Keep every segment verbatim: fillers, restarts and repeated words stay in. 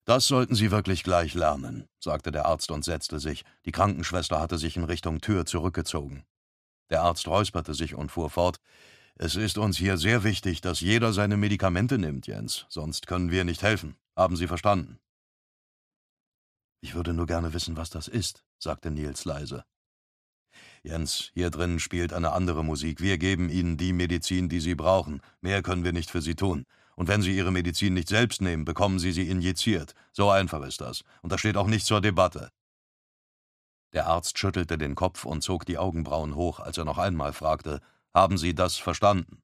»Das sollten Sie wirklich gleich lernen«, sagte der Arzt und setzte sich. Die Krankenschwester hatte sich in Richtung Tür zurückgezogen. Der Arzt räusperte sich und fuhr fort. »Es ist uns hier sehr wichtig, dass jeder seine Medikamente nimmt, Jens. Sonst können wir nicht helfen. Haben Sie verstanden?« »Ich würde nur gerne wissen, was das ist«, sagte Nils leise. »Jens, hier drin spielt eine andere Musik. Wir geben Ihnen die Medizin, die Sie brauchen. Mehr können wir nicht für Sie tun. Und wenn Sie Ihre Medizin nicht selbst nehmen, bekommen Sie sie injiziert. So einfach ist das. Und das steht auch nicht zur Debatte.« Der Arzt schüttelte den Kopf und zog die Augenbrauen hoch, als er noch einmal fragte, »Haben Sie das verstanden?«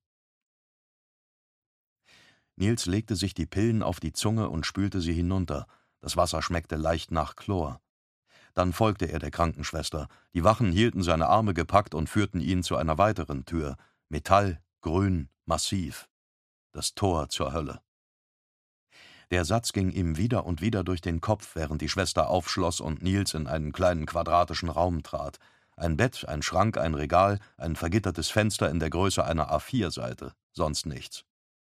Nils legte sich die Pillen auf die Zunge und spülte sie hinunter. Das Wasser schmeckte leicht nach Chlor. Dann folgte er der Krankenschwester. Die Wachen hielten seine Arme gepackt und führten ihn zu einer weiteren Tür. Metall, grün, massiv. Das Tor zur Hölle. Der Satz ging ihm wieder und wieder durch den Kopf, während die Schwester aufschloss und Nils in einen kleinen quadratischen Raum trat. Ein Bett, ein Schrank, ein Regal, ein vergittertes Fenster in der Größe einer A vier Seite. Sonst nichts.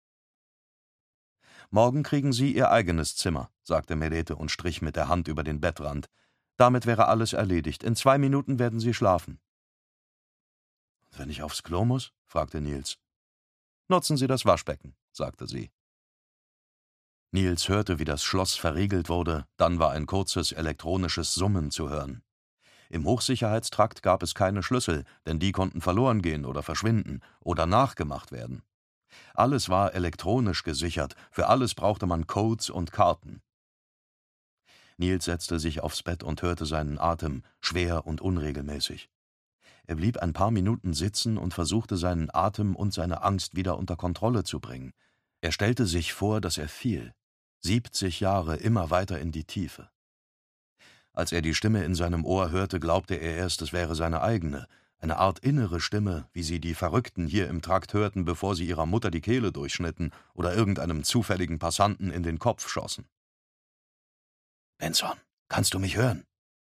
»Morgen kriegen Sie Ihr eigenes Zimmer«, sagte Melete und strich mit der Hand über den Bettrand. »Damit wäre alles erledigt. In zwei Minuten werden Sie schlafen.« »Wenn ich aufs Klo muss?« fragte Nils. »Nutzen Sie das Waschbecken«, sagte sie. Nils hörte, wie das Schloss verriegelt wurde, dann war ein kurzes elektronisches Summen zu hören. Im Hochsicherheitstrakt gab es keine Schlüssel, denn die konnten verloren gehen oder verschwinden oder nachgemacht werden. Alles war elektronisch gesichert, für alles brauchte man Codes und Karten. Nils setzte sich aufs Bett und hörte seinen Atem, schwer und unregelmäßig. Er blieb ein paar Minuten sitzen und versuchte seinen Atem und seine Angst wieder unter Kontrolle zu bringen. Er stellte sich vor, dass er fiel. Siebzig Jahre immer weiter in die Tiefe. Als er die Stimme in seinem Ohr hörte, glaubte er erst, es wäre seine eigene, eine Art innere Stimme, wie sie die Verrückten hier im Trakt hörten, bevor sie ihrer Mutter die Kehle durchschnitten oder irgendeinem zufälligen Passanten in den Kopf schossen. »Benson, kannst du mich hören?«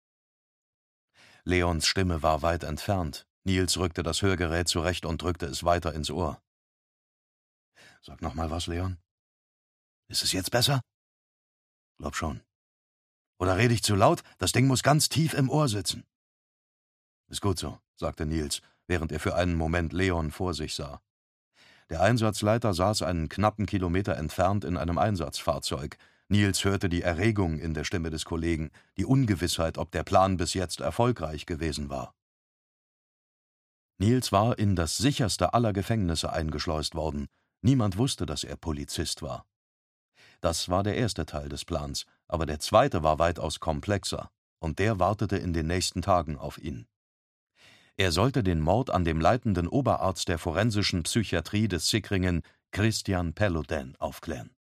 Leons Stimme war weit entfernt. Nils rückte das Hörgerät zurecht und drückte es weiter ins Ohr. »Sag noch mal was, Leon. Ist es jetzt besser?« »Glaub schon. Oder rede ich zu laut? Das Ding muss ganz tief im Ohr sitzen.« »Ist gut so«, sagte Nils, während er für einen Moment Leon vor sich sah. Der Einsatzleiter saß einen knappen Kilometer entfernt in einem Einsatzfahrzeug. Nils hörte die Erregung in der Stimme des Kollegen, die Ungewissheit, ob der Plan bis jetzt erfolgreich gewesen war. Nils war in das sicherste aller Gefängnisse eingeschleust worden. Niemand wusste, dass er Polizist war. Das war der erste Teil des Plans, aber der zweite war weitaus komplexer, und der wartete in den nächsten Tagen auf ihn. Er sollte den Mord an dem leitenden Oberarzt der forensischen Psychiatrie des Sickringen, Christian Pelloden, aufklären.